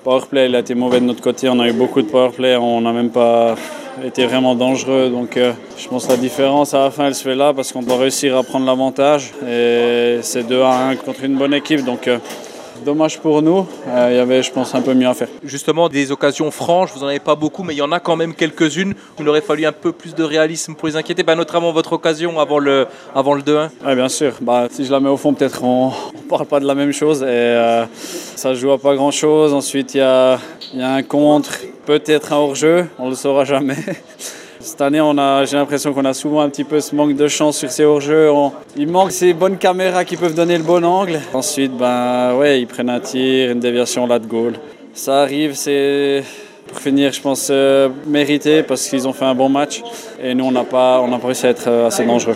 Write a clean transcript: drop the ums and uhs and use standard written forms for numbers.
powerplay il a été mauvais de notre côté, on a eu beaucoup de powerplay, on n'a même pas été vraiment dangereux. Donc je pense que la différence à la fin elle se fait là parce qu'on doit réussir à prendre l'avantage. Et c'est 2-1 contre une bonne équipe. Donc dommage pour nous, il y avait je pense un peu mieux à faire. Justement, des occasions franches, vous n'en avez pas beaucoup, mais il y en a quand même quelques-unes où il aurait fallu un peu plus de réalisme pour les inquiéter, notamment votre occasion avant le 2-1. Oui, bien sûr. Si je la mets au fond, peut-être on ne parle pas de la même chose. Et ça ne joue à pas grand-chose. Ensuite, il y a un contre, peut-être un hors-jeu, on ne le saura jamais. Cette année, j'ai l'impression qu'on a souvent un petit peu ce manque de chance sur ces hors-jeux. Il manque ces bonnes caméras qui peuvent donner le bon angle. Ensuite, ils prennent un tir, une déviation là de goal. Ça arrive, c'est pour finir, je pense, mérité parce qu'ils ont fait un bon match. Et nous, on n'a pas réussi à être assez dangereux.